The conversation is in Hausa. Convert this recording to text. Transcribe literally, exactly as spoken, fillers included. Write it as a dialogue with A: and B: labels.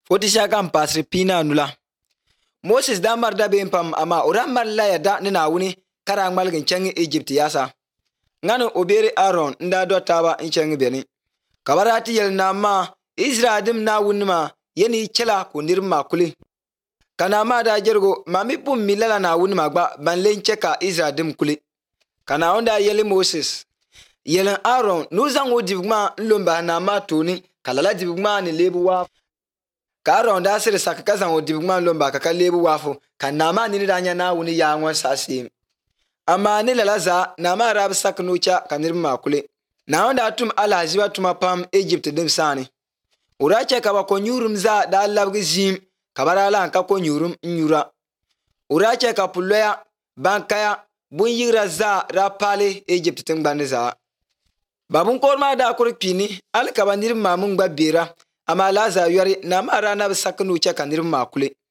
A: Foti shaka mpasri pina nula. Moses da marda ben pam ama ora marla ya da ni na wuni kara ngmalgin changi Egypt yasa. Ngano obere Aaron nda do taba in changi beni. Kabarati yel na ma Israel na wuni ma yeni chela ko nirma kuli. Kana ma da jergo mami pum milala na wuni ma gba banlen cheka Israel kuli. Kana onda yeli Moses. Yelen Aaron nuzang wo dibgma nlomba na ma toni kalala dibgma ni lebu wa. Ka Aaron da sire sakaka zang wo dibgma nlomba kaka lebu wafo kan na ma ni danya na wuni ya ngwan sasi. Ama ni lalaza na ma rab saknucha kanirma kuli. Na onda tum ala ziwa tuma pam Egypt dim sani. Urache kaba ko nyurum za da labgi zim kabarala anka ko nyurum nyura. Urache ka puloya bankaya bun yigra za rapale Egypt tingbande za. Babun korma da kurpini al kaba nirma mun gba bera ama laza yori na ma rana saknucha kanirma kuli.